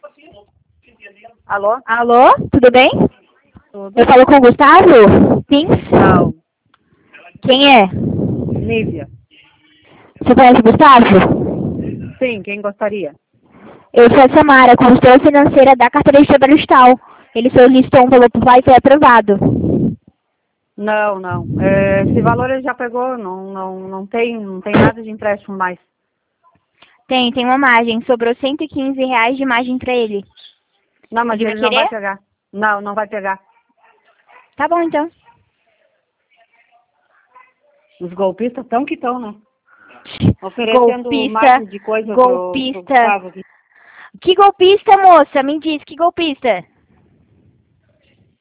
Alô? Alô, tudo bem? Tudo? Eu falo com o Gustavo? Pins? Não. Quem é? Lívia. Você conhece o Gustavo? Sim, quem gostaria? Eu sou a Samara, consultora financeira da carteira de trabalho tal. Ele solicitou um valor por lá e foi aprovado. Não, não. Esse valor ele já pegou, não tem nada de empréstimo mais. Tem uma margem. Sobrou R$ 115 de margem pra ele. Não, mas Ele vai ele não vai querer? pegar. Não, não vai pegar. Tá bom, então. Os golpistas estão que estão, né? Oferecendo um Golpista, máquina de coisa pro golpista. Gustavo aqui. Que golpista, moça? Me diz, que golpista?